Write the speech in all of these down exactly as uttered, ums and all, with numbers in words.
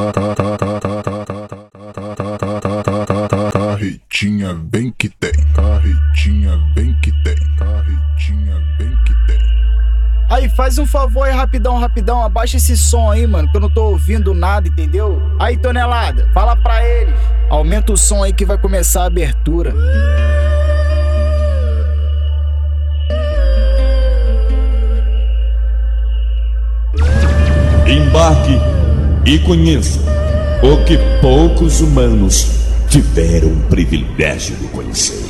Carretinha bem que tem, carretinha bem que tem, carretinha bem que tem. Aí, faz um favor aí, rapidão, rapidão, abaixa esse som aí, mano, que eu não tô ouvindo nada, entendeu? Aí, Tonelada, fala pra eles, aumenta o som aí que vai começar a abertura. Embarque e conheça o que poucos humanos tiveram o privilégio de conhecer.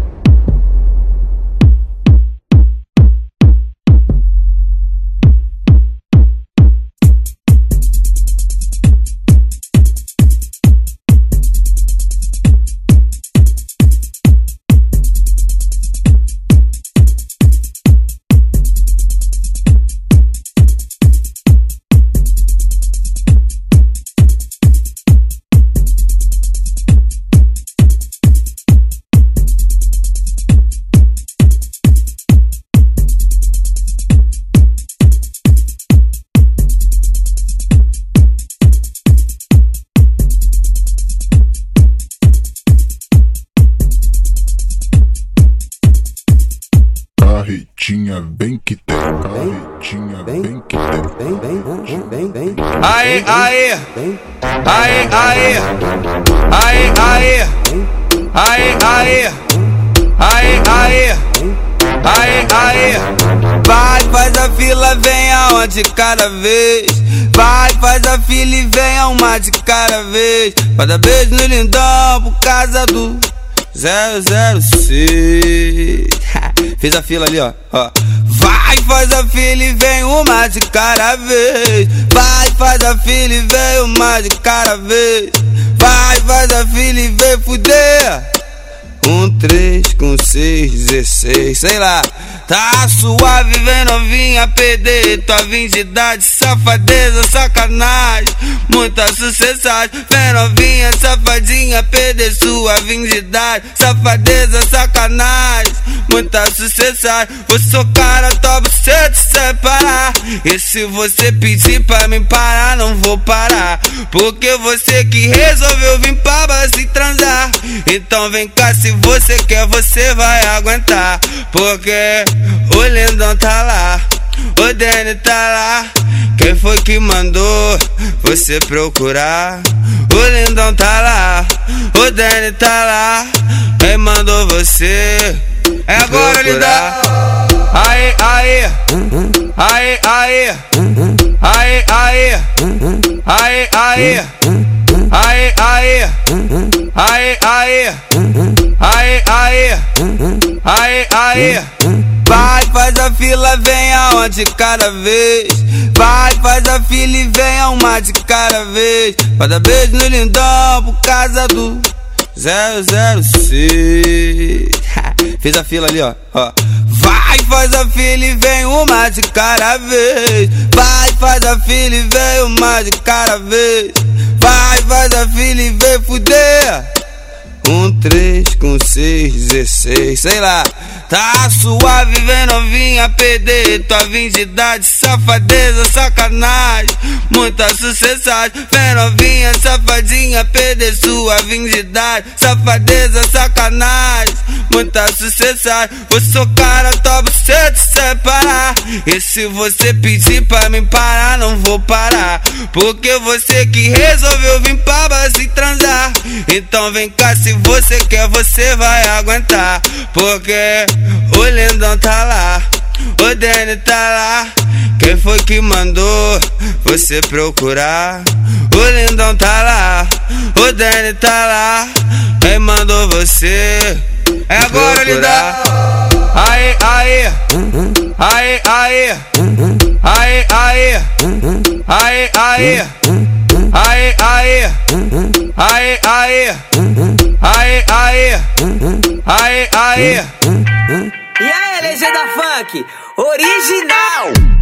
Carretinha bem que tem, carretinha bem que tem. Aê, aê, aê, aê, aê, aê, aê, aê, aê, aê, aê, aê. Vai, faz a fila, vem aonde cada vez. Vai, faz a fila e vem a uma de cada vez. Vai dar beijo no lindão por causa do zero zero seis. Fez a fila ali, ó, ó. Vai, faz a fila e vem uma de cada vez. Vai, faz a fila e vem uma de cada vez. Vai, faz a fila e vem fuder. Um, três, com seis, dezesseis, sei lá. Tá suave, vem novinha, perder tua virgindade. Safadeza, sacanagem, muita sucessagem. Vem novinha, safadinha, perder sua virgindade. Safadeza, sacanagem, muita sucessagem. Vou socar a tua buceta sem parar. E se você pedir pra mim parar, não vou parar. Porque você que resolveu vir pra base transar. Então vem cá, se você quer, você vai aguentar. Porque o lindão tá lá, o Danny tá lá. Quem foi que mandou você procurar? O lindão tá lá, o Danny tá lá. Quem mandou você é agora, lindão. Aê, aê, aê, aê, aê, aê, aê, aê, aê, aê, aê, aê, aê, aê, aê, aê. Vai, faz a fila, vem aonde cada vez. Vai, faz a fila e vem a uma de cada vez. Vai dar beijo no lindão por causa do zero zero seis. Fez a fila ali, ó, ó. Vai, faz a fila e vem uma de cada vez. Vai, faz a fila e vem uma de cada vez. Vai, faz a fila e vem fuder. Um, três, com seis, dezesseis, sei lá. Tá suave, vem novinha, perder tua virgindade. Safadeza, sacanagem, muita sucessagem. Vem novinha, safadinha, perder sua virgindade. Safadeza, sacanagem, muita sucessagem. Vou socar a tua buceta sem parar. E se você pedir pra mim parar, não vou parar. Porque você que resolveu vir pra base transar. Então vem cá, se você quer, você vai aguentar. Porque o lindão tá lá, o Danny tá lá. Quem foi que mandou você procurar? O lindão tá lá, o Danny tá lá. Quem mandou você é agora, lindão. Aê, aê, aê, aê, aê, aê, aê, aê, aê, aê, aê, aê, aê, aê, aê, aê. E aí, legenda funk original.